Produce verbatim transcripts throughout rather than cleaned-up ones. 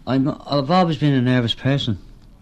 I'm, I've always been a nervous person,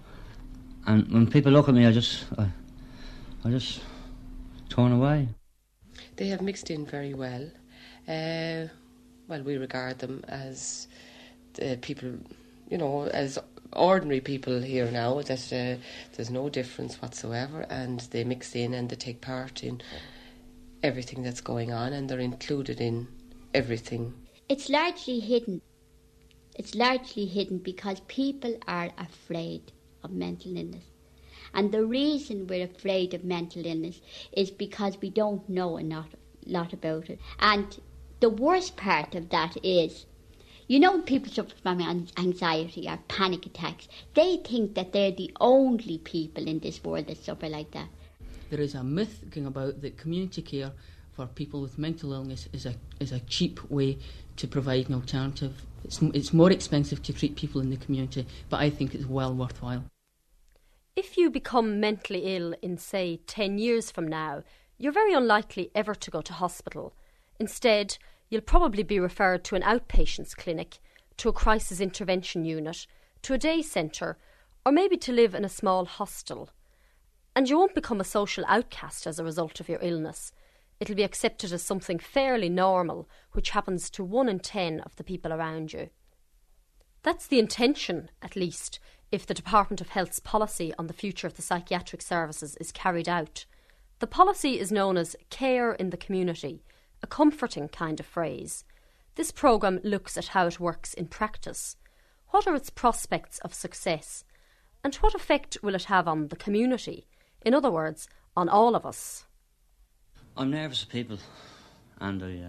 and when people look at me, I just, I, I just turn away. They have mixed in very well. Uh, well, we regard them as uh, people, you know, as ordinary people here now, that uh, there's no difference whatsoever, and they mix in and they take part in everything that's going on, and they're included in everything. It's largely hidden. It's largely hidden because people are afraid of mental illness. And the reason we're afraid of mental illness is because we don't know a lot, lot about it. And the worst part of that is, you know, when people suffer from anxiety or panic attacks, they think that they're the only people in this world that suffer like that. There is a myth going about that community care for people with mental illness is a is a cheap way to provide an alternative. It's, it's more expensive to treat people in the community, but I think it's well worthwhile. If you become mentally ill in, say, ten years from now, you're very unlikely ever to go to hospital. Instead, you'll probably be referred to an outpatients clinic, to a crisis intervention unit, to a day centre, or maybe to live in a small hostel. And you won't become a social outcast as a result of your illness. It'll be accepted as something fairly normal, which happens to one in ten of the people around you. That's the intention, at least, if the Department of Health's policy on the future of the psychiatric services is carried out. The policy is known as Care in the Community, a comforting kind of phrase. This programme looks at how it works in practice. What are its prospects of success? And what effect will it have on the community? In other words, on all of us. I'm nervous of people, and I,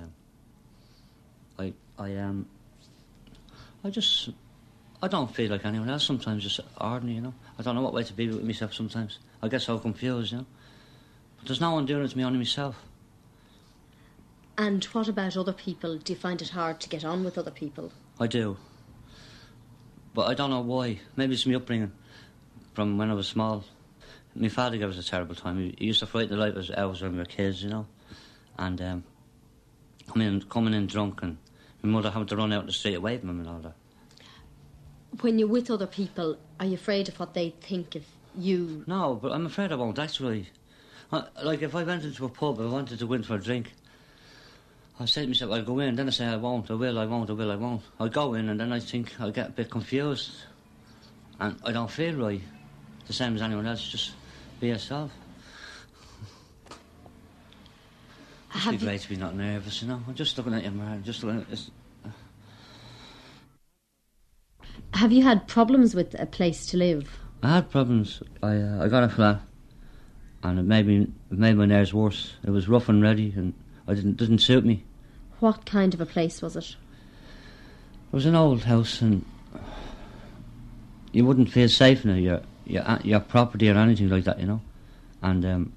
uh, I, I um, I just, I don't feel like anyone else. Sometimes just ordinary, you know. I don't know what way to be with myself. Sometimes I get so confused, you know. But there's no one doing it to me, only myself. And what about other people? Do you find it hard to get on with other people? I do, but I don't know why. Maybe it's my upbringing from when I was small. My father gave us a terrible time. He, he used to frighten the life out of us when we were kids, you know. And um, coming in, coming in drunk, and my mother having to run out the street away from him and all that. When you're with other people, are you afraid of what they think of you? No, but I'm afraid I won't, actually. I, like, if I went into a pub and I wanted to go in for a drink, I say to myself, I'll go in, then I say I won't, I will, I won't, I will, I won't. I go in and then I think I'll get a bit confused. And I don't feel right, the same as anyone else, just be yourself. It's be great to be not nervous, you know. I'm just looking at you, man, just looking at this. Have you had problems with a place to live? I had problems. I uh, I got a flat, and it made me it made my nerves worse. It was rough and ready, and I didn't didn't suit me. What kind of a place was it? It was an old house, and you wouldn't feel safe in it, your your your property or anything like that, you know. And um,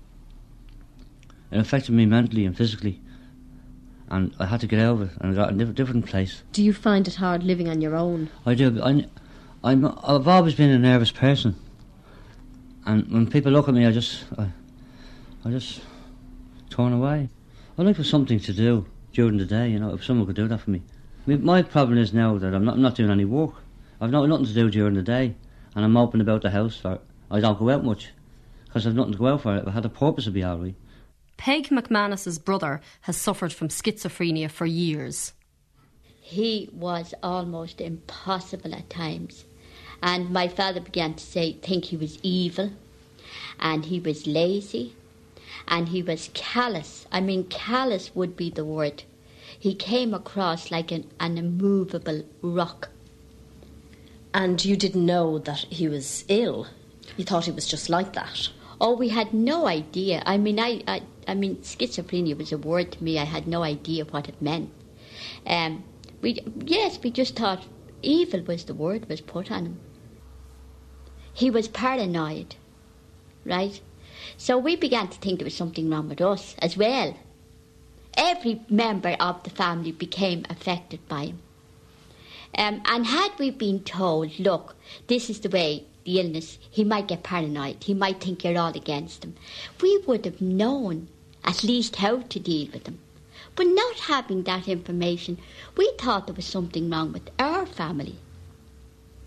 it affected me mentally and physically, and I had to get out of it, and I got a diff- different place. Do you find it hard living on your own? I do. I, I'm I've always been a nervous person, and when people look at me, I just I, I just turn away. I like for something to do during the day, you know, if someone could do that for me. I mean, my problem is now that I'm not, I'm not doing any work. I've not, nothing to do during the day, and I'm moping about the house. Or I don't go out much, because I've nothing to go out for. If I had a purpose, it'd be all right. Peg McManus's brother has suffered from schizophrenia for years. He was almost impossible at times. And my father began to say, think he was evil, and he was lazy, and he was callous. I mean, callous would be the word. He came across like an, an immovable rock. And you didn't know that he was ill? You thought he was just like that? Oh, we had no idea. I mean, I, I, I mean, schizophrenia was a word to me. I had no idea what it meant. Um, we, yes, we just thought evil was the word was put on him. He was paranoid, right? So we began to think there was something wrong with us as well. Every member of the family became affected by him. Um, and had we been told, look, this is the way the illness, he might get paranoid, he might think you're all against him, we would have known at least how to deal with him. But not having that information, we thought there was something wrong with our family.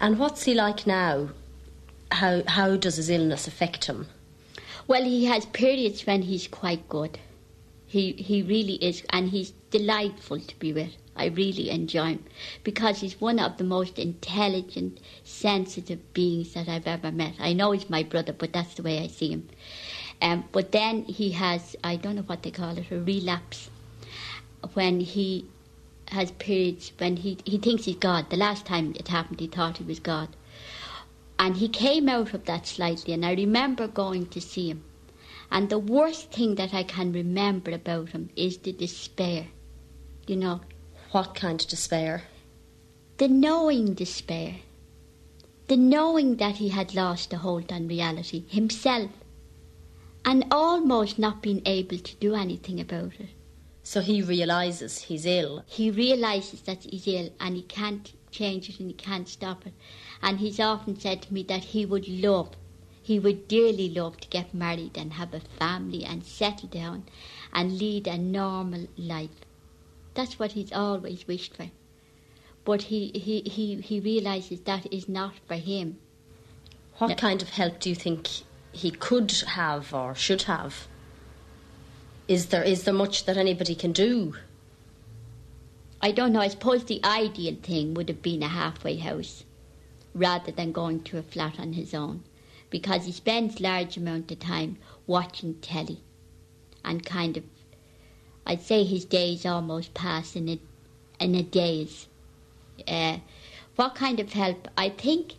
And what's he like now? How how does his illness affect him? Well, he has periods when he's quite good. He he really is, and he's delightful to be with. I really enjoy him because he's one of the most intelligent, sensitive beings that I've ever met. I know he's my brother, but that's the way I see him. Um, but then he has, I don't know what they call it, a relapse, when he has periods when he, he thinks he's God. The last time it happened, he thought he was God. And he came out of that slightly, and I remember going to see him. And the worst thing that I can remember about him is the despair, you know. What kind of despair? The knowing despair. The knowing that he had lost a hold on reality himself, and almost not being able to do anything about it. So he realises he's ill. He realises that he's ill and he can't change it and he can't stop it. And he's often said to me that he would love, he would dearly love to get married and have a family and settle down and lead a normal life. That's what he's always wished for. But he, he, he, he realises that is not for him. What No. kind of help do you think he could have or should have? Is there is there much that anybody can do? I don't know, I suppose the ideal thing would have been a halfway house rather than going to a flat on his own, because he spends large amount of time watching telly and kind of, I'd say his days almost pass in a, in a daze. Uh, what kind of help? I think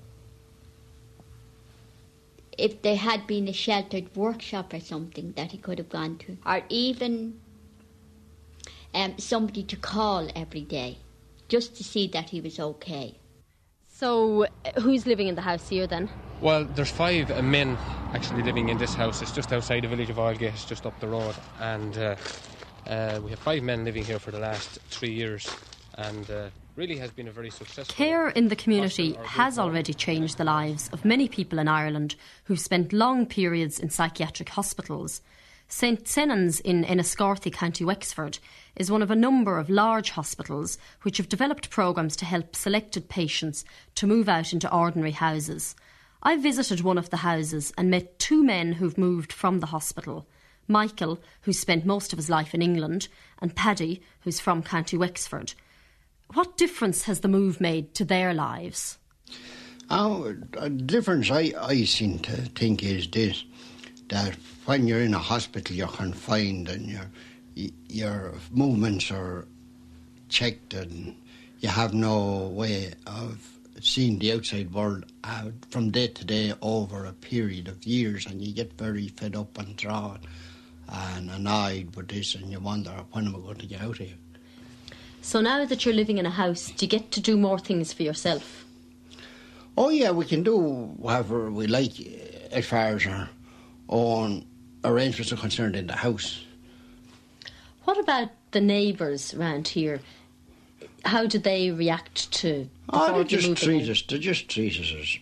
if there had been a sheltered workshop or something that he could have gone to, or even um, somebody to call every day just to see that he was okay. So, uh, who's living in the house here then? Well, there's five uh, men actually living in this house. It's just outside the village of Oilgate, it's just up the road. And uh, uh, we have five men living here for the last three years. And uh, really has been a very successful... Care in the community hospital or has group home. already changed the lives of many people in Ireland who've spent long periods in psychiatric hospitals. Saint Senan's in Enniscorthy, County Wexford, is one of a number of large hospitals which have developed programmes to help selected patients to move out into ordinary houses. I visited one of the houses and met two men who've moved from the hospital. Michael, who's spent most of his life in England, and Paddy, who's from County Wexford. What difference has the move made to their lives? Oh, a difference I, I seem to think is this, that when you're in a hospital you're confined and your your movements are checked and you have no way of seeing the outside world uh, from day to day over a period of years, and you get very fed up and drawn and annoyed with this, and you wonder, when am I going to get out of here? So now that you're living in a house, do you get to do more things for yourself? Oh yeah, we can do whatever we like uh, as far as our own arrangements are concerned in the house. What about the neighbours around here? How do they react to the Oh, thought they of just moving treat in? us. They just treat us as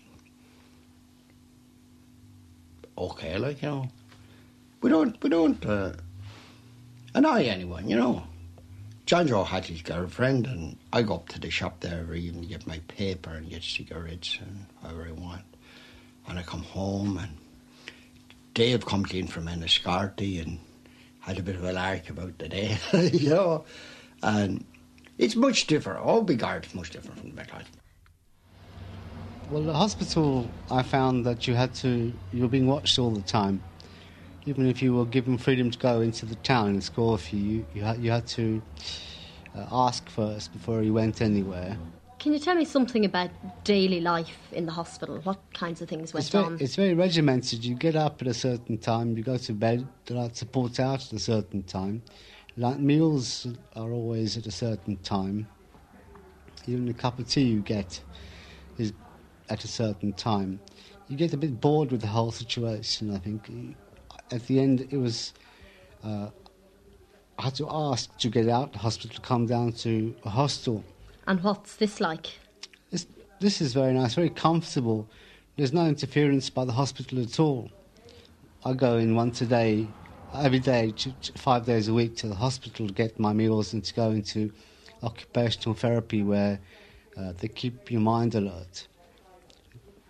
okay, like, you know. We don't, we don't uh, annoy anyone, you know. John Joe had his girlfriend, and I go up to the shop there every evening to get my paper and get cigarettes and whatever I want. And I come home, and Dave comes in from Enniscorthy and had a bit of a lark about the day, you know. And it's much different. All big art is much different from the Methodist. Well, the hospital, I found that you had to, you were being watched all the time. Even if you were given freedom to go into the town and score for you, you had, you had to uh, ask first before you went anywhere. Can you tell me something about daily life in the hospital? What kinds of things went It's very, on? it's very regimented. You get up at a certain time, you go to bed, the light support's out at a certain time. Like meals are always at a certain time. Even a cup of tea you get is at a certain time. You get a bit bored with the whole situation, I think. At the end, it was... Uh, I had to ask to get out of the hospital to come down to a hostel. And what's this like? This, this is very nice, very comfortable. There's no interference by the hospital at all. I go in once a day, every day, to, to five days a week to the hospital to get my meals and to go into occupational therapy where uh, they keep your mind alert.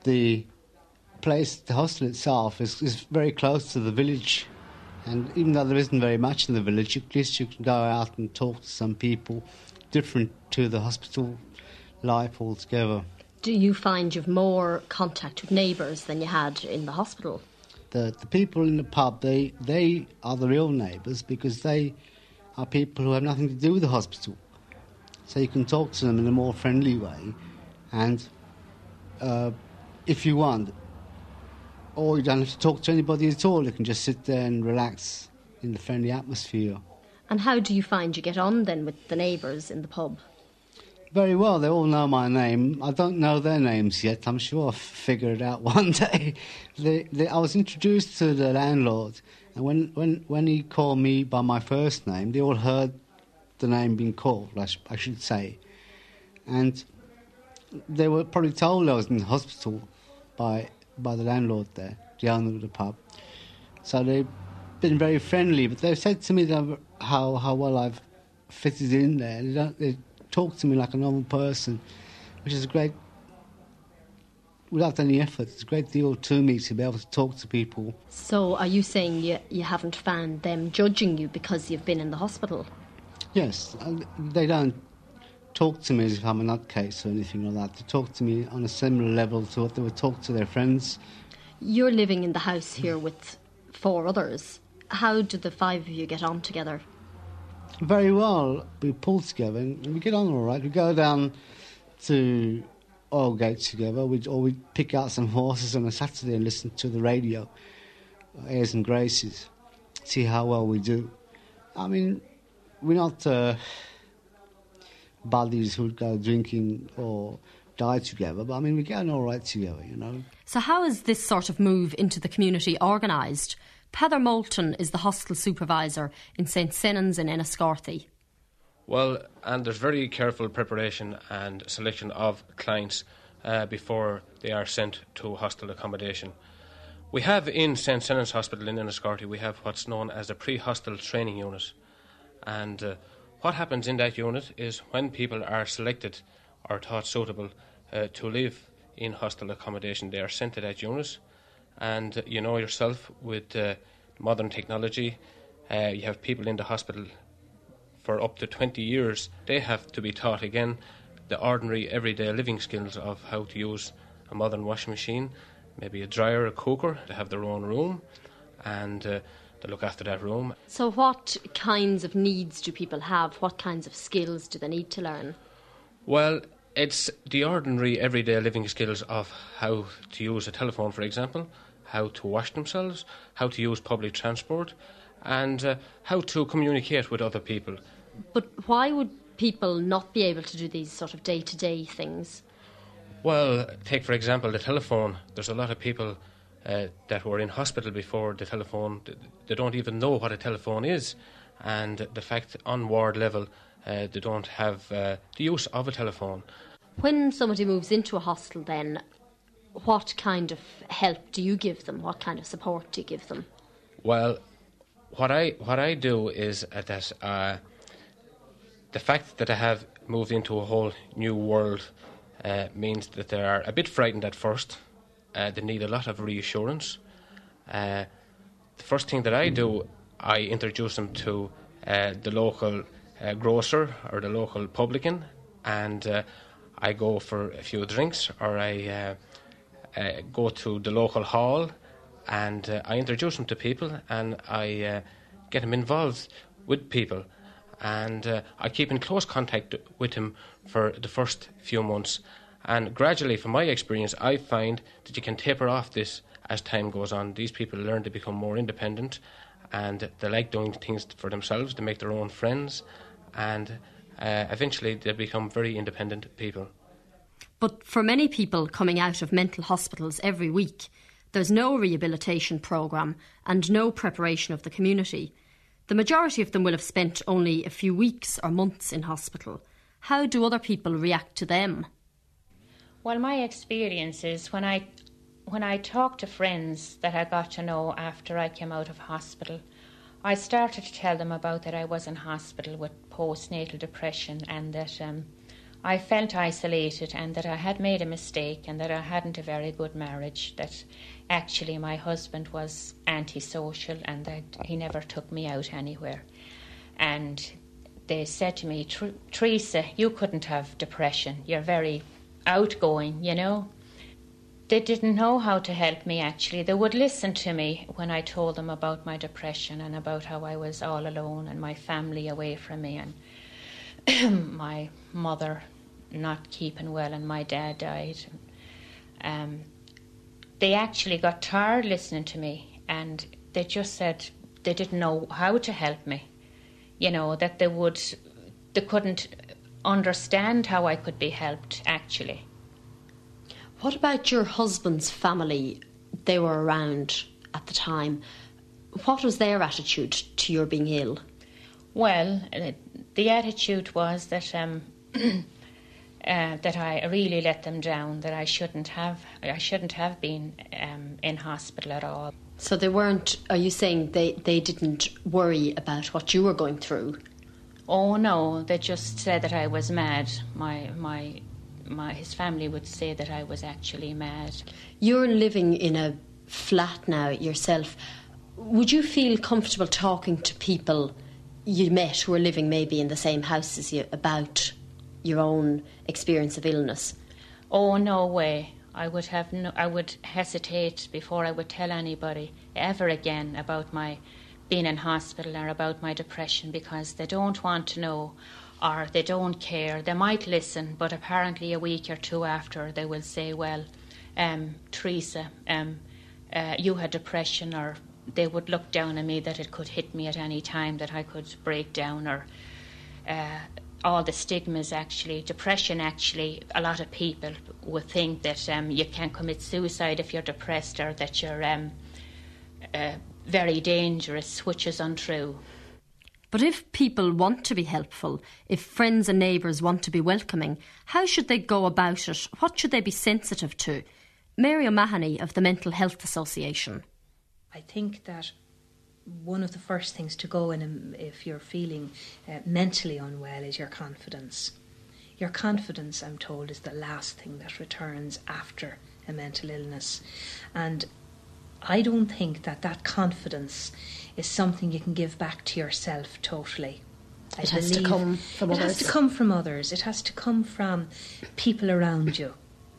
the place, the hostel itself, is, is very close to the village. And even though there isn't very much in the village, at least you can go out and talk to some people different to the hospital life altogether. Do you find you've more contact with neighbours than you had in the hospital? The, the people in the pub, they, they are the real neighbours because they are people who have nothing to do with the hospital. So you can talk to them in a more friendly way. And uh, if you want, or you don't have to talk to anybody at all, you can just sit there and relax in the friendly atmosphere. And how do you find you get on then with the neighbours in the pub? Very well, they all know my name. I don't know their names yet. I'm sure I'll figure it out one day. they, they, I was introduced to the landlord, and when, when, when he called me by my first name, they all heard the name being called, I, sh- I should say. And they were probably told I was in the hospital by by the landlord there, the owner of the pub. So they've been very friendly, but they've said to me that how, how well I've fitted in there. They, don't, they talk to me like a normal person, which is a great, without any effort, it's a great deal to me to be able to talk to people. So are you saying you, you haven't found them judging you because you've been in the hospital? Yes, they don't talk to me as if I'm a nutcase or anything like that. They talk to me on a similar level to what they would talk to their friends. You're living in the house here with four others. How do the five of you get on together? Very well. We pull together and we get on all right. We go down to Oilgate together, we, or we pick out some horses on a Saturday and listen to the radio, Airs and Graces, see how well we do. I mean, we're not Uh, buddies who'd go drinking or die together, but I mean, we're getting all right together, you know. So how is this sort of move into the community organised? Peadar Moulton is the hostel supervisor in Saint Senan's in Enniscorthy. Well, and there's very careful preparation and selection of clients uh, before they are sent to hostel accommodation. We have in Saint Senan's Hospital in Enniscorthy, we have what's known as a pre-hostel training unit. And uh, what happens in that unit is when people are selected or thought suitable uh, to live in hostel accommodation, they are sent to that unit. And uh, you know yourself, with uh, modern technology, uh, you have people in the hospital for up to twenty years. They have to be taught again the ordinary everyday living skills of how to use a modern washing machine, maybe a dryer, a cooker. They have their own room, and uh, they look after that room. So what kinds of needs do people have? What kinds of skills do they need to learn? Well, it's the ordinary everyday living skills of how to use a telephone, for example, how to wash themselves, how to use public transport, and uh, how to communicate with other people. But why would people not be able to do these sort of day-to-day things? Well, take, for example, the telephone. There's a lot of people Uh, that were in hospital before the telephone, they don't even know what a telephone is, and the fact on ward level uh, they don't have uh, the use of a telephone. When somebody moves into a hostel then, what kind of help do you give them? What kind of support do you give them? Well, what I what I do is uh, that uh, the fact that I have moved into a whole new world uh, means that they are a bit frightened at first. Uh, they need a lot of reassurance. Uh, the first thing that I do, I introduce them to uh, the local uh, grocer or the local publican, and uh, I go for a few drinks, or I uh, uh, go to the local hall, and uh, I introduce them to people, and I uh, get them involved with people, and uh, I keep in close contact with them for the first few months. And gradually, from my experience, I find that you can taper off this as time goes on. These people learn to become more independent, and they like doing things for themselves. They make their own friends, and uh, eventually they become very independent people. But for many people coming out of mental hospitals every week, there's no rehabilitation programme and no preparation of the community. The majority of them will have spent only a few weeks or months in hospital. How do other people react to them? Well, my experience is when I when I talk to friends that I got to know after I came out of hospital, I started to tell them about that I was in hospital with postnatal depression, and that um, I felt isolated and that I had made a mistake and that I hadn't a very good marriage, that actually my husband was antisocial and that he never took me out anywhere. And they said to me, Teresa, you couldn't have depression. You're very outgoing, you know. They didn't know how to help me, actually. They would listen to me when I told them about my depression and about how I was all alone and my family away from me and my mother not keeping well and my dad died. Um, they actually got tired listening to me, and they just said they didn't know how to help me. You know, that they would, they couldn't understand how I could be helped, actually. What about your husband's family? They were around at the time. What was their attitude to your being ill? Well, uh, the attitude was that um, uh, that I really let them down. That I shouldn't have. I shouldn't have been um, in hospital at all. So they weren't. Are you saying they they didn't worry about what you were going through? Oh no, they just said that I was mad. My my. My, his family would say that I was actually mad. You're living in a flat now yourself. Would you feel comfortable talking to people you met who are living maybe in the same house as you about your own experience of illness? Oh, no way. I would have no, I would hesitate before I would tell anybody ever again about my being in hospital or about my depression, because they don't want to know, or they don't care. They might listen, but apparently a week or two after they will say, well, um, Teresa, um, uh, you had depression, or they would look down on me that it could hit me at any time, that I could break down, or uh, all the stigmas actually. Depression actually, a lot of people would think that um, you can commit suicide if you're depressed, or that you're um, uh, very dangerous, which is untrue. But if people want to be helpful, if friends and neighbours want to be welcoming, how should they go about it? What should they be sensitive to? Mary O'Mahony of the Mental Health Association. I think that one of the first things to go in if you're feeling uh, mentally unwell is your confidence. Your confidence, I'm told, is the last thing that returns after a mental illness. And I don't think that that confidence is something you can give back to yourself totally. It has to come from others. It has to come from others. It has to come from people around you.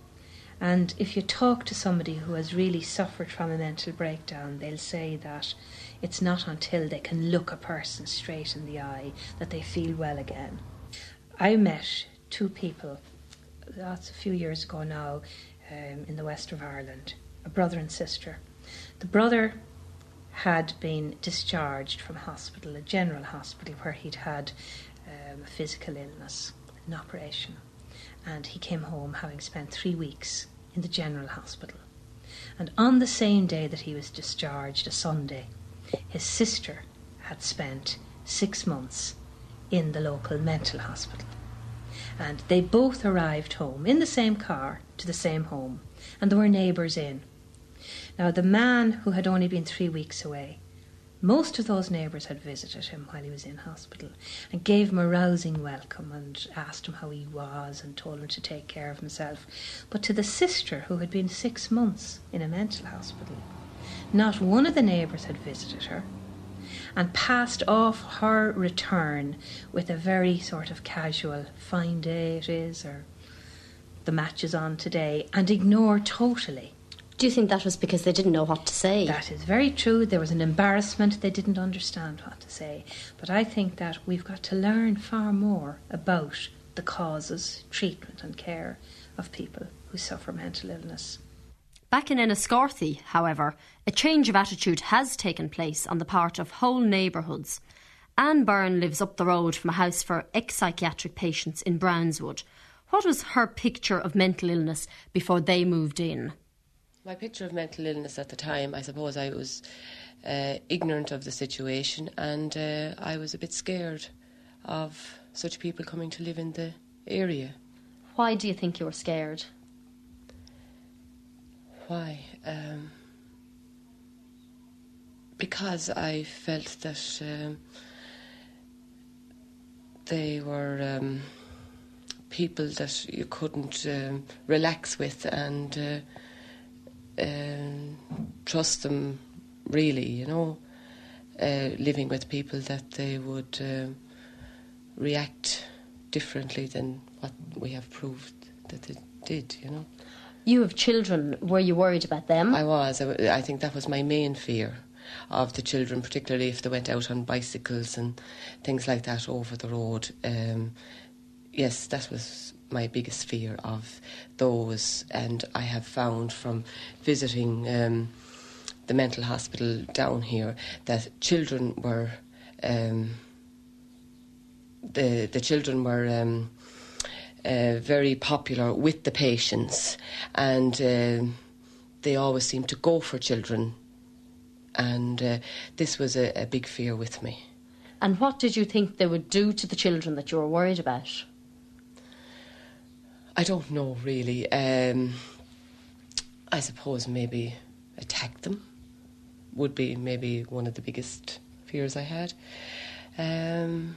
And if you talk to somebody who has really suffered from a mental breakdown, they'll say that it's not until they can look a person straight in the eye that they feel well again. I met two people, that's a few years ago now, um, in the west of Ireland, a brother and sister. The brother had been discharged from hospital, a general hospital, where he'd had um, a physical illness, an operation. And he came home having spent three weeks in the general hospital. And on the same day that he was discharged, a Sunday, his sister had spent six months in the local mental hospital. And they both arrived home in the same car to the same home, and there were neighbours in. Now, the man who had only been three weeks away, most of those neighbours had visited him while he was in hospital and gave him a rousing welcome and asked him how he was and told him to take care of himself. But to the sister, who had been six months in a mental hospital, not one of the neighbours had visited her, and passed off her return with a very sort of casual, fine day it is, or the match is on today, and ignored totally. Do you think that was because they didn't know what to say? That is very true. There was an embarrassment. They didn't understand what to say. But I think that we've got to learn far more about the causes, treatment and care of people who suffer mental illness. Back in Enniscorthy, however, a change of attitude has taken place on the part of whole neighbourhoods. Anne Byrne lives up the road from a house for ex-psychiatric patients in Brownswood. What was her picture of mental illness before they moved in? My picture of mental illness at the time, I suppose I was uh, ignorant of the situation, and uh, I was a bit scared of such people coming to live in the area. Why do you think you were scared? Why? Um, because I felt that um, they were um, people that you couldn't um, relax with and uh, uh, trust them, really, you know. Uh, living with people that they would uh, react differently than what we have proved that they did, you know. You have children. Were you worried about them? I was. I, I think that was my main fear of the children, particularly if they went out on bicycles and things like that over the road. Um, yes, that was my biggest fear of those. And I have found from visiting um, the mental hospital down here that children were um, the the children were um, uh, very popular with the patients, and uh, they always seemed to go for children, and uh, this was a, a big fear with me. And what did you think they would do to the children that you were worried about? I don't know, really. Um, I suppose maybe attack them would be maybe one of the biggest fears I had. Um,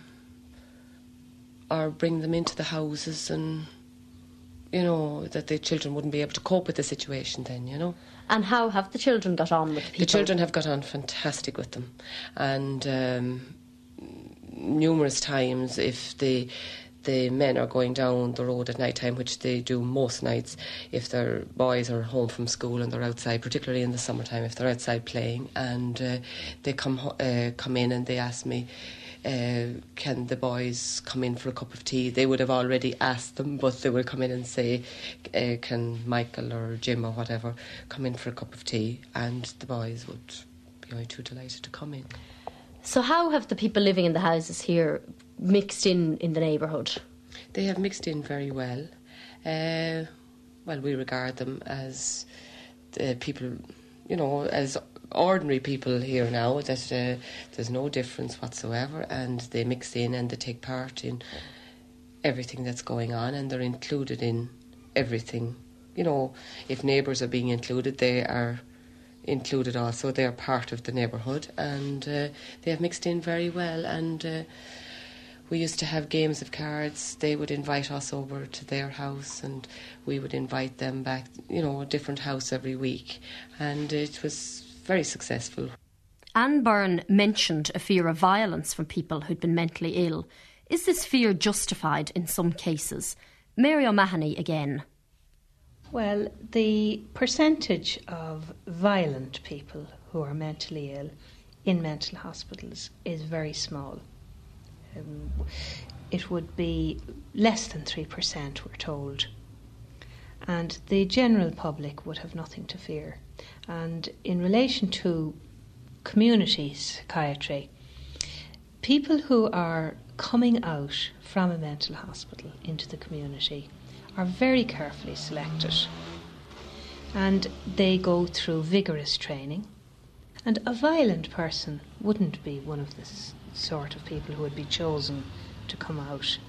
or bring them into the houses and, you know, that the children wouldn't be able to cope with the situation then, you know. And how have the children got on with people? The children have got on fantastic with them. And um, numerous times, if the the men are going down the road at night time, which they do most nights, if their boys are home from school and they're outside, particularly in the summertime, if they're outside playing, and uh, they come uh, come in and they ask me, uh, can the boys come in for a cup of tea? They would have already asked them, but they would come in and say, uh, can Michael or Jim or whatever come in for a cup of tea? And the boys would be only too delighted to come in. So how have the people living in the houses here mixed in in the neighbourhood? They have mixed in very well. Uh, well, we regard them as uh, people, you know, as ordinary people here now, that uh, there's no difference whatsoever, and they mix in and they take part in everything that's going on, and they're included in everything. You know, if neighbours are being included, they are included also. They are part of the neighbourhood, and uh, they have mixed in very well. And uh, we used to have games of cards. They would invite us over to their house, and we would invite them back, you know, a different house every week, and it was very successful. Anne Byrne mentioned a fear of violence from people who'd been mentally ill. Is this fear justified in some cases? Mary O'Mahony again. Well, the percentage of violent people who are mentally ill in mental hospitals is very small. Um, it would be less than three percent, we're told. And the general public would have nothing to fear. And in relation to community psychiatry, people who are coming out from a mental hospital into the community are very carefully selected, and they go through vigorous training. And a violent person wouldn't be one of the s- sort of people who would be chosen to come out.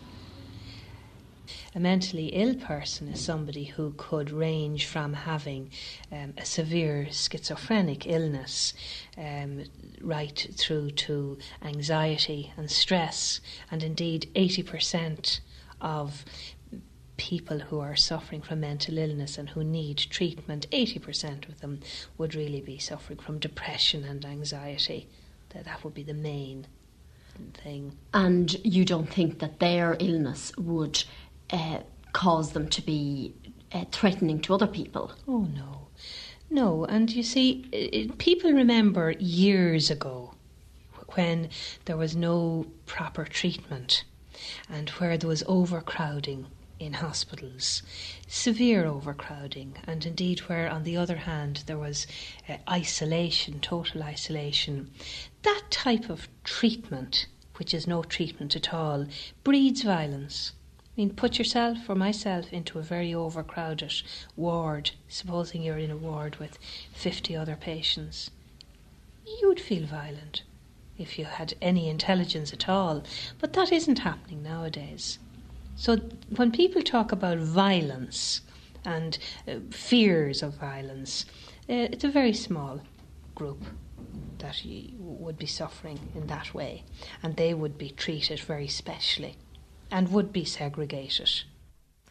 A mentally ill person is somebody who could range from having um, a severe schizophrenic illness um, right through to anxiety and stress, and indeed eighty percent of people who are suffering from mental illness and who need treatment, eighty percent of them would really be suffering from depression and anxiety. That, that would be the main thing. And you don't think that their illness would uh, cause them to be uh, threatening to other people? Oh, no. No, and you see, it, people remember years ago when there was no proper treatment and where there was overcrowding in hospitals, severe overcrowding, and indeed where, on the other hand, there was uh, isolation, total isolation. That type of treatment, which is no treatment at all, breeds violence. I mean, put yourself or myself into a very overcrowded ward, supposing you're in a ward with fifty other patients. You would feel violent if you had any intelligence at all, but that isn't happening nowadays. So when people talk about violence and uh, fears of violence, uh, it's a very small group that you would be suffering in that way, and they would be treated very specially and would be segregated.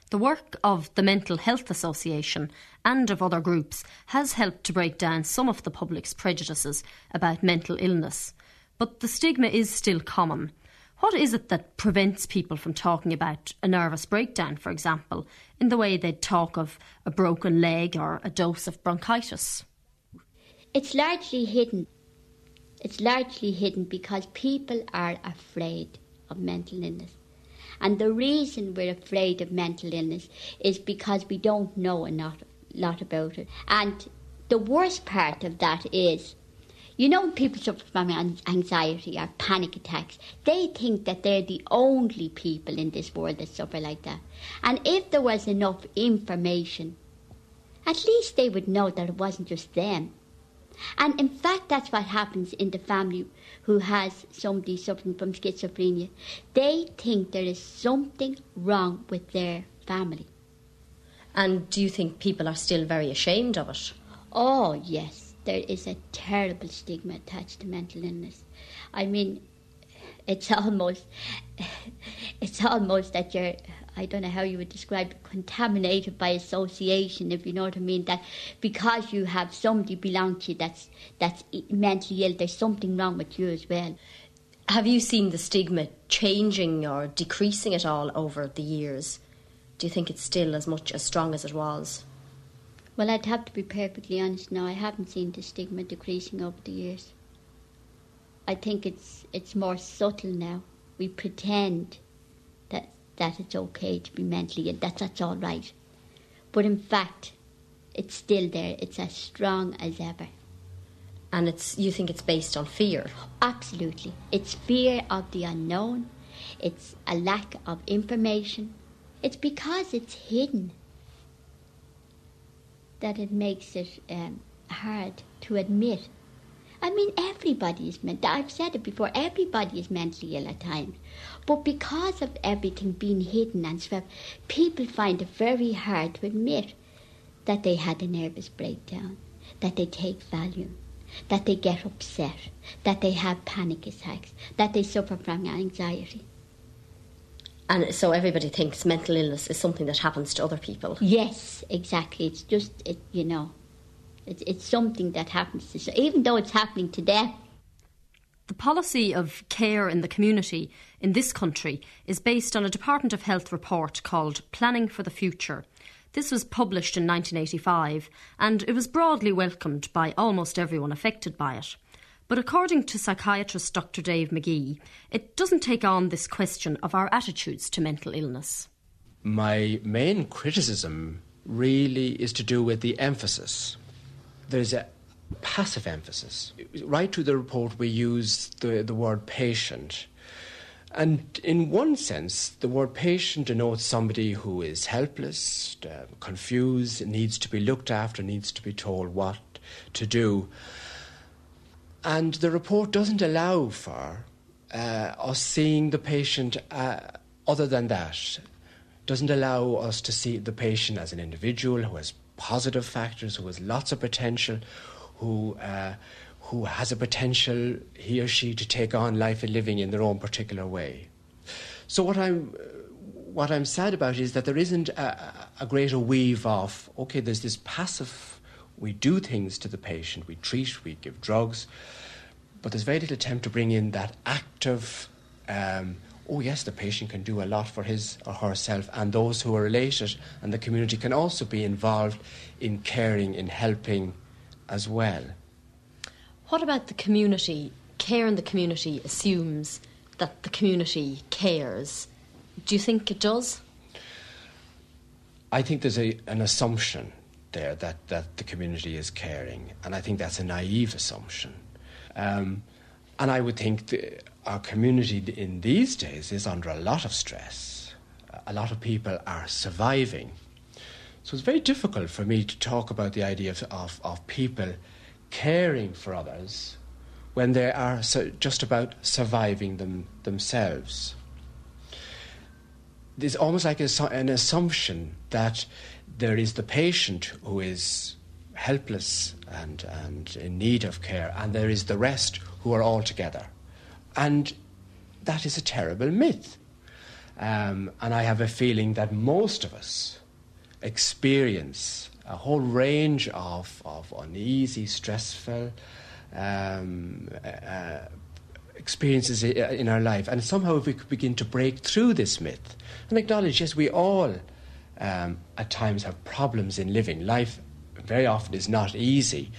The work of the Mental Health Association and of other groups has helped to break down some of the public's prejudices about mental illness. But the stigma is still common. What is it that prevents people from talking about a nervous breakdown, for example, in the way they'd talk of a broken leg or a dose of bronchitis? It's largely hidden. It's largely hidden because people are afraid of mental illness. And the reason we're afraid of mental illness is because we don't know a lot, lot about it. And the worst part of that is, you know, when people suffer from anxiety or panic attacks, they think that they're the only people in this world that suffer like that. And if there was enough information, at least they would know that it wasn't just them. And in fact, that's what happens in the family who has somebody suffering from schizophrenia. They think there is something wrong with their family. And do you think people are still very ashamed of it? Oh, yes. There is a terrible stigma attached to mental illness. I mean, it's almost, it's almost that you're, I don't know how you would describe it, contaminated by association, if you know what I mean, that because you have somebody belong to you that's, that's mentally ill, there's something wrong with you as well. Have you seen the stigma changing or decreasing at all over the years? Do you think it's still as much as strong as it was? Well, I'd have to be perfectly honest now. I haven't seen the stigma decreasing over the years. I think it's it's more subtle now. We pretend that that it's okay to be mentally ill, that that's all right. But in fact, it's still there. It's as strong as ever. And it's you think it's based on fear? Absolutely. It's fear of the unknown. It's a lack of information. It's because it's hidden that it makes it um, hard to admit. I mean, everybody is mental. I've said it before, everybody is mentally ill at times. But because of everything being hidden and stuff, people find it very hard to admit that they had a nervous breakdown, that they take Valium, that they get upset, that they have panic attacks, that they suffer from anxiety. And so everybody thinks mental illness is something that happens to other people? Yes, exactly. It's just, it, you know, it's, it's something that happens to, even though it's happening to them. The policy of care in the community in this country is based on a Department of Health report called Planning for the Future. This was published in nineteen eighty-five and it was broadly welcomed by almost everyone affected by it. But according to psychiatrist Doctor Dave McGee, it doesn't take on this question of our attitudes to mental illness. My main criticism really is to do with the emphasis. There's a passive emphasis. Right through the report we use the, the word patient. And in one sense, the word patient denotes somebody who is helpless, uh, confused, needs to be looked after, needs to be told what to do. And the report doesn't allow for uh, us seeing the patient uh, other than that. Doesn't allow us to see the patient as an individual who has positive factors, who has lots of potential, who uh, who has a potential, he or she, to take on life and living in their own particular way. So what I'm what I'm sad about is that there isn't a, a greater weave of, okay, there's this passive. We do things to the patient, we treat, we give drugs, but there's very little attempt to bring in that active, um, oh yes, the patient can do a lot for his or herself, and those who are related and the community can also be involved in caring, in helping as well. What about the community? Care in the community assumes that the community cares. Do you think it does? I think there's a, an assumption there that, that the community is caring, and I think that's a naive assumption. Um, and I would think the, our community in these days is under a lot of stress. A lot of people are surviving. So it's very difficult for me to talk about the idea of, of, of people caring for others when they are so just about surviving them themselves. There's almost like a, an assumption that there is the patient who is helpless and, and in need of care, and there is the rest who are all together. And that is a terrible myth. Um, and I have a feeling that most of us experience a whole range of, of uneasy, stressful um, uh, experiences in our life. And somehow if we could begin to break through this myth and acknowledge, yes, we all um, at times have problems in living. Life very often is not easy.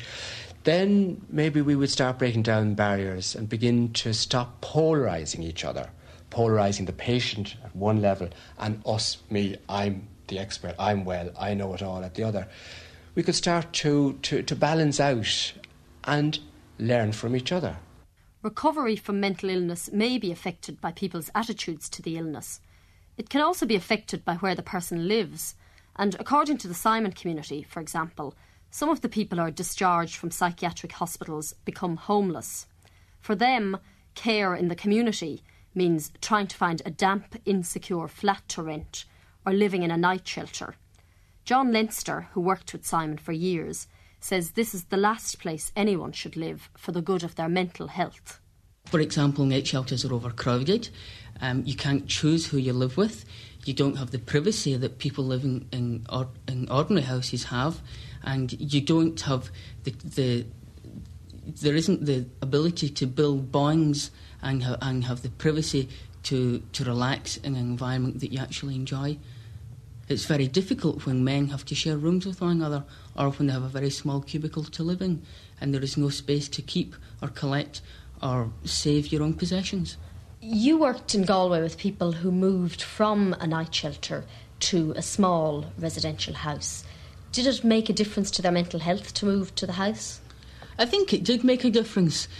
Then maybe we would start breaking down barriers and begin to stop polarising each other, polarising the patient at one level and us, me, I'm the expert, I'm well, I know it all at the other. We could start to, to, to balance out and learn from each other. Recovery from mental illness may be affected by people's attitudes to the illness. It can also be affected by where the person lives. And according to the Simon community, for example, some of the people who are discharged from psychiatric hospitals become homeless. For them, care in the community means trying to find a damp, insecure flat to rent or living in a night shelter. John Leinster, who worked with Simon for years, says this is the last place anyone should live for the good of their mental health. For example, night shelters are overcrowded. Um, you can't choose who you live with. You don't have the privacy that people living in, or, in ordinary houses have, and you don't have the, the there isn't the ability to build bonds and, ha- and have the privacy to, to relax in an environment that you actually enjoy. It's very difficult when men have to share rooms with one another or when they have a very small cubicle to live in and there is no space to keep or collect or save your own possessions. You worked in Galway with people who moved from a night shelter to a small residential house. Did it make a difference to their mental health to move to the house? I think it did make a difference.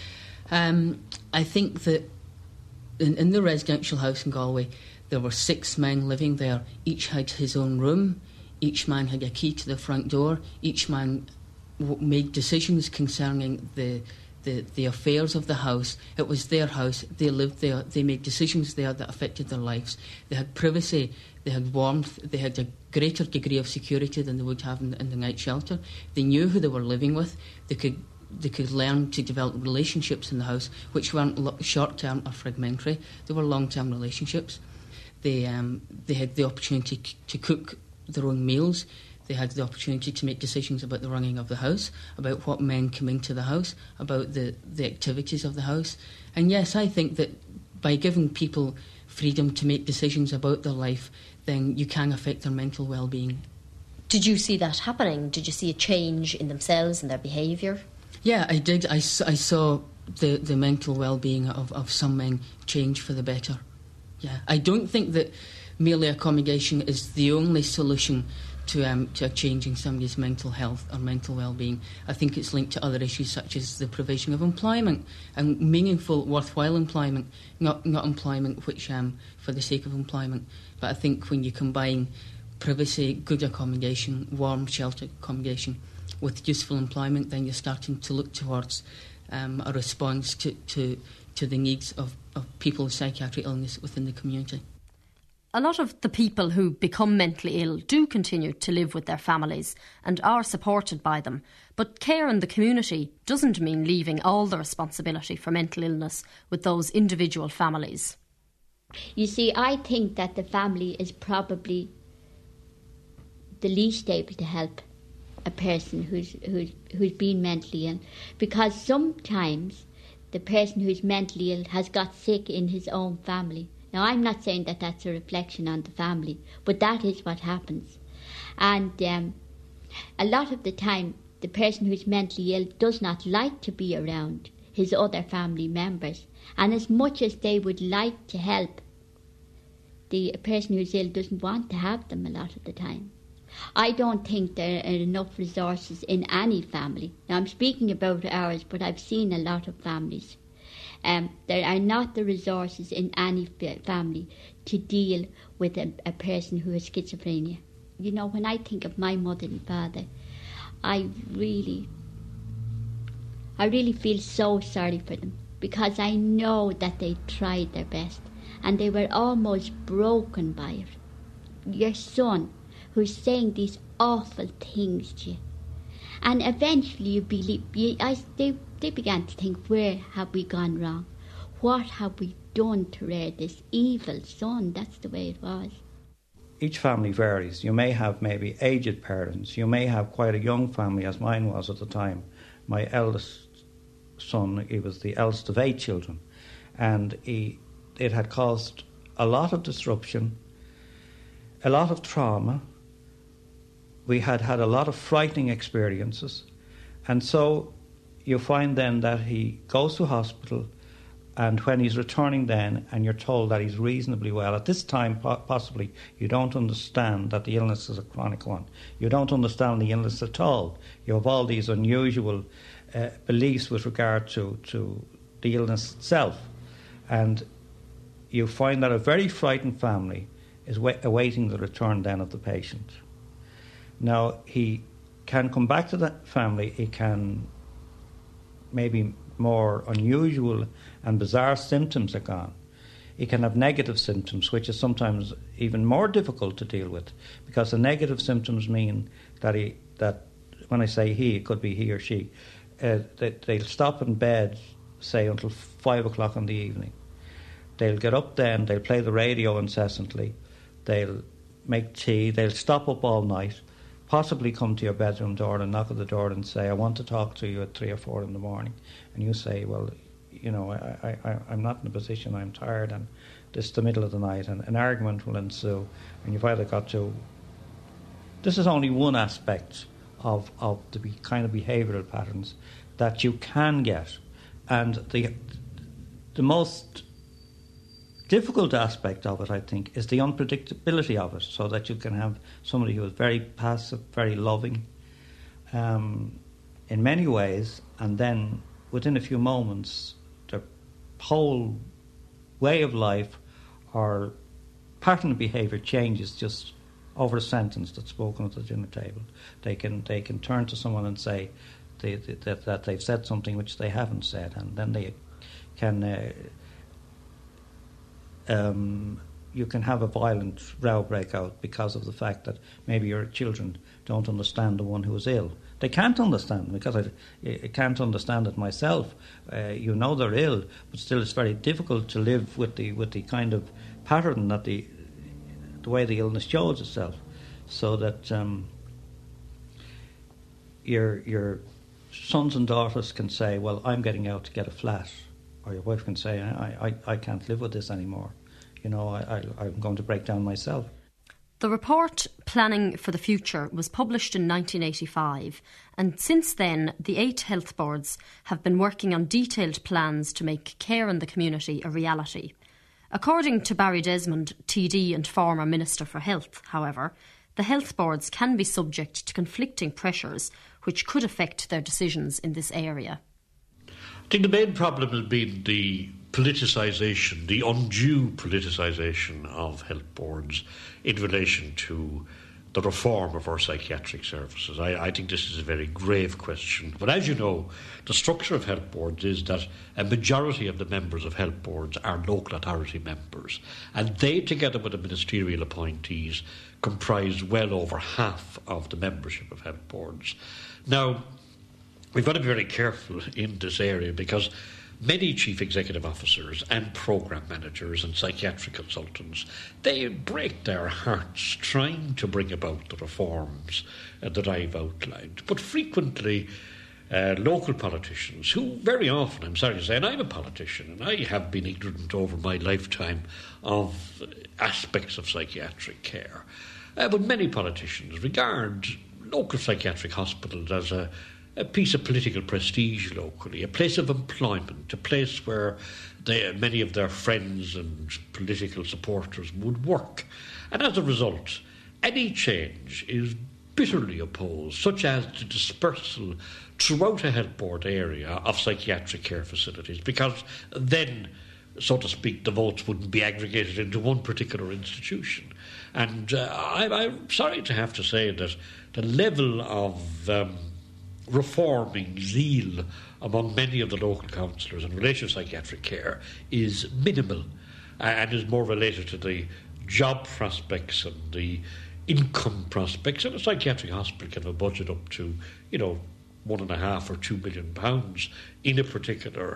Um, I think that in, in the residential house in Galway, there were six men living there. Each had his own room. Each man had a key to the front door. Each man w- made decisions concerning the, the the affairs of the house. It was their house. They lived there. They made decisions there that affected their lives. They had privacy. They had warmth. They had a greater degree of security than they would have in, in the night shelter. They knew who they were living with. They could they could learn to develop relationships in the house, which weren't lo- short-term or fragmentary. They were long-term relationships. They um, they had the opportunity c- to cook their own meals. They had the opportunity to make decisions about the running of the house, about what men come into the house, about the, the activities of the house. And yes, I think that by giving people freedom to make decisions about their life, then you can affect their mental well-being. Did you see that happening? Did you see a change in themselves and their behaviour? Yeah, I did. I, I saw the, the mental well-being of, of some men change for the better. Yeah, I don't think that merely accommodation is the only solution to um, to a change in somebody's mental health or mental well-being. I think it's linked to other issues such as the provision of employment and meaningful, worthwhile employment, not not employment which um, for the sake of employment. But I think when you combine privacy, good accommodation, warm, sheltered accommodation with useful employment, then you're starting to look towards um, a response to, to, to the needs of, of people with psychiatric illness within the community. A lot of the people who become mentally ill do continue to live with their families and are supported by them. But care in the community doesn't mean leaving all the responsibility for mental illness with those individual families. You see, I think that the family is probably the least able to help a person who's who's who's been mentally ill, because sometimes the person who's mentally ill has got sick in his own family. Now, I'm not saying that that's a reflection on the family, but that is what happens. And um, a lot of the time, the person who's mentally ill does not like to be around his other family members. And as much as they would like to help, the person who's ill doesn't want to have them a lot of the time. I don't think there are enough resources in any family. Now, I'm speaking about ours, but I've seen a lot of families. Um, there are not the resources in any f- family to deal with a, a person who has schizophrenia. You know, when I think of my mother and father, I really, I really feel so sorry for them, because I know that they tried their best and they were almost broken by it. Your son, who's saying these awful things to you, and eventually you believe, you, I, they, they began to think, where have we gone wrong? What have we done to rear this evil son. That's the way it was. Each family varies. You may have maybe aged parents. You may have quite a young family, as mine was at the time. My eldest son, he was the eldest of eight children, and he, it had caused a lot of disruption, a lot of trauma. We had had a lot of frightening experiences, and so you find then that he goes to hospital, and when he's returning then, and you're told that he's reasonably well, at this time possibly you don't understand that the illness is a chronic one. You don't understand the illness at all. You have all these unusual uh, beliefs with regard to, to the illness itself. And you find that a very frightened family is wa- awaiting the return then of the patient. Now, he can come back to that family, he can maybe more unusual and bizarre symptoms are gone. He can have negative symptoms, which is sometimes even more difficult to deal with, because the negative symptoms mean that he, that when I say he, it could be he or she, uh, they, they'll stop in bed, say, until five o'clock in the evening. They'll get up then, they'll play the radio incessantly, they'll make tea, they'll stop up all night, possibly come to your bedroom door and knock at the door and say, I want to talk to you at three or four in the morning. And you say, well, you know, I, I, I'm not in a position, I'm tired, and this is the middle of the night, and an argument will ensue, and you've either got to... This is only one aspect of, of the be, kind of behavioural patterns that you can get. And the the most difficult aspect of it, I think, is the unpredictability of it, so that you can have somebody who is very passive, very loving, um, in many ways, and then within a few moments, their whole way of life or pattern of behaviour changes just over a sentence that's spoken at the dinner table. They can they can turn to someone and say they, they, that, that they've said something which they haven't said, and then they can... Uh, Um, you can have a violent row break out because of the fact that maybe your children don't understand the one who is ill. They can't understand, because I, I can't understand it myself. Uh, you know they're ill, but still it's very difficult to live with the with the kind of pattern that the the way the illness shows itself, so that um, your your sons and daughters can say, well, I'm getting out to get a flat, or your wife can say, I, I, I can't live with this anymore. You know, I, I, I'm going to break down myself. The report Planning for the Future was published in nineteen eighty-five, and since then the eight health boards have been working on detailed plans to make care in the community a reality. According to Barry Desmond, T D and former Minister for Health, however, the health boards can be subject to conflicting pressures which could affect their decisions in this area. I think the main problem has been the politicisation, the undue politicisation of health boards in relation to the reform of our psychiatric services. I, I think this is a very grave question. But as you know, the structure of health boards is that a majority of the members of health boards are local authority members, and they, together with the ministerial appointees, comprise well over half of the membership of health boards. Now, we've got to be very careful in this area, because many chief executive officers and programme managers and psychiatric consultants, they break their hearts trying to bring about the reforms uh, that I've outlined. But frequently, uh, local politicians, who very often, I'm sorry to say, and I'm a politician, and I have been ignorant over my lifetime of aspects of psychiatric care, uh, but many politicians regard local psychiatric hospitals as a a piece of political prestige locally, a place of employment, a place where they, many of their friends and political supporters would work. And as a result, any change is bitterly opposed, such as the dispersal throughout a health board area of psychiatric care facilities, because then, so to speak, the votes wouldn't be aggregated into one particular institution. And uh, I, I'm sorry to have to say that the level of um, reforming zeal among many of the local councillors in relation to psychiatric care is minimal, and is more related to the job prospects and the income prospects. And a psychiatric hospital can have a budget up to, you know, one and a half or two million pounds in a particular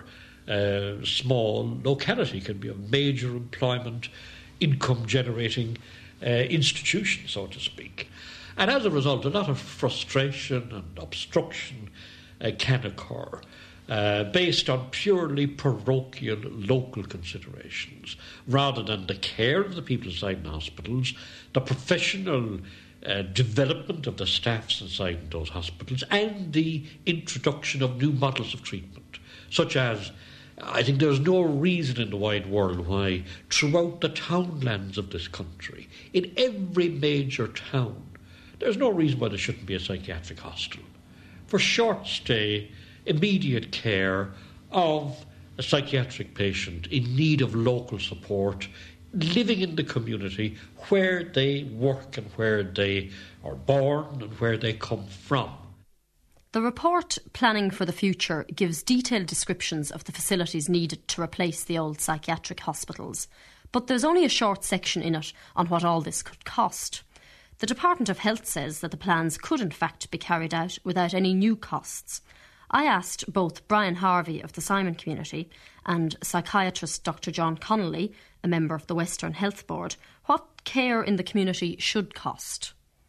uh, small locality, can be a major employment, income-generating uh, institution, so to speak. And as a result, a lot of frustration and obstruction uh, can occur uh, based on purely parochial local considerations, rather than the care of the people inside in hospitals, the professional uh, development of the staffs inside those hospitals, and the introduction of new models of treatment, such as, I think there's no reason in the wide world why throughout the townlands of this country, in every major town, there's no reason why there shouldn't be a psychiatric hostel for short stay, immediate care of a psychiatric patient in need of local support, living in the community where they work and where they are born and where they come from. The report, Planning for the Future, gives detailed descriptions of the facilities needed to replace the old psychiatric hospitals, but there's only a short section in it on what all this could cost. The Department of Health says that the plans could in fact be carried out without any new costs. I asked both Brian Harvey of the Simon Community and psychiatrist Doctor John Connolly, a member of the Western Health Board, what care in the community should cost.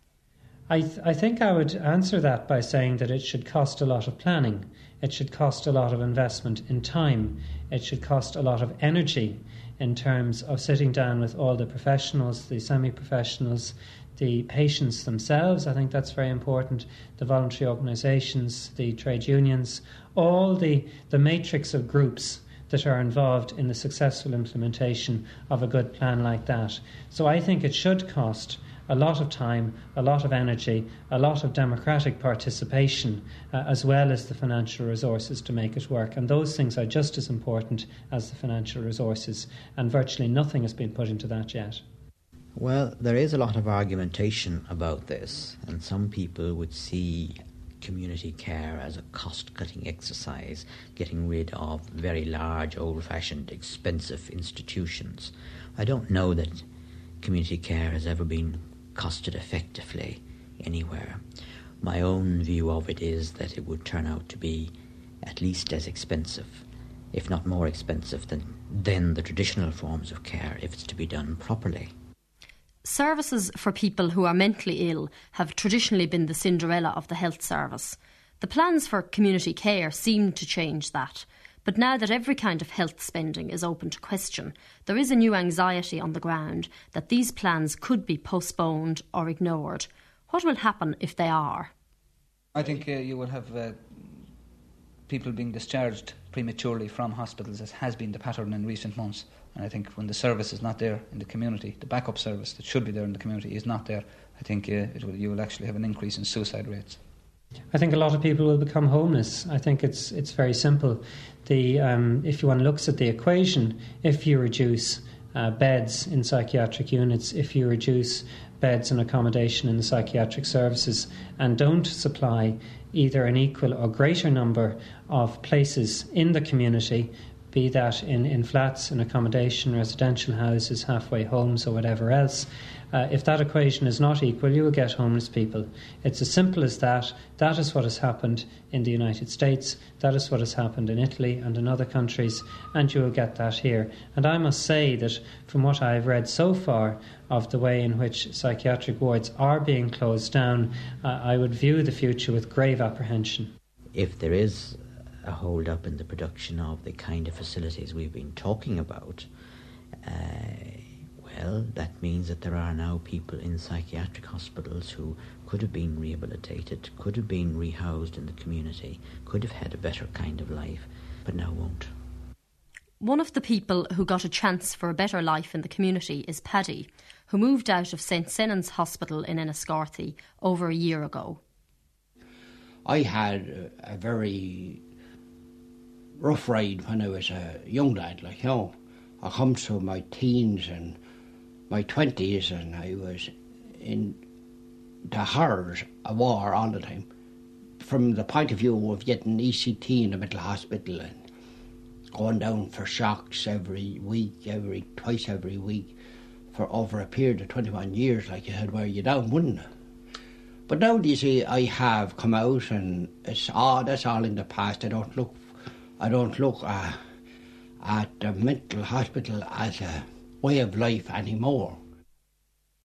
I, th- I think I would answer that by saying that it should cost a lot of planning. It should cost a lot of investment in time. It should cost a lot of energy in terms of sitting down with all the professionals, the semi-professionals, the patients themselves. I think that's very important. The voluntary organisations, the trade unions, all the, the matrix of groups that are involved in the successful implementation of a good plan like that. So I think it should cost a lot of time, a lot of energy, a lot of democratic participation, uh, as well as the financial resources to make it work. And those things are just as important as the financial resources, and virtually nothing has been put into that yet. Well, there is a lot of argumentation about this, and some people would see community care as a cost-cutting exercise, getting rid of very large, old-fashioned, expensive institutions. I don't know that community care has ever been costed effectively anywhere. My own view of it is that it would turn out to be at least as expensive, if not more expensive, than, than the traditional forms of care if it's to be done properly. Services for people who are mentally ill have traditionally been the Cinderella of the health service. The plans for community care seem to change that. But now that every kind of health spending is open to question, there is a new anxiety on the ground that these plans could be postponed or ignored. What will happen if they are? I think uh, you will have uh, people being discharged prematurely from hospitals, as has been the pattern in recent months. And I think when the service is not there in the community, the backup service that should be there in the community is not there, I think uh, it will, you will actually have an increase in suicide rates. I think a lot of people will become homeless. I think it's it's very simple. The um, if one looks at the equation, if you reduce uh, beds in psychiatric units, if you reduce beds and accommodation in the psychiatric services, and don't supply either an equal or greater number of places in the community, be that in, in flats, in accommodation, residential houses, halfway homes or whatever else, uh, if that equation is not equal, you will get homeless people. It's as simple as that. That is what has happened in the United States. That is what has happened in Italy and in other countries, and you will get that here. And I must say that from what I've read so far of the way in which psychiatric wards are being closed down, uh, I would view the future with grave apprehension. If there is a hold up in the production of the kind of facilities we've been talking about, uh, well, that means that there are now people in psychiatric hospitals who could have been rehabilitated, could have been rehoused in the community, could have had a better kind of life, but now won't. One of the people who got a chance for a better life in the community is Paddy, who moved out of Saint Senan's Hospital in Enniscorthy over a year ago. I had a, a very rough ride when I was a young lad, like, you know. I come to my teens and my twenties, and I was in the horrors of war all the time. From the point of view of getting E C T in the mental hospital and going down for shocks every week, every twice every week, for over a period of twenty-one years, like you had wear you down, wouldn't it? But now, you see, I have come out, and it's all, that's all in the past. I don't look, I don't look uh, at the mental hospital as a way of life anymore.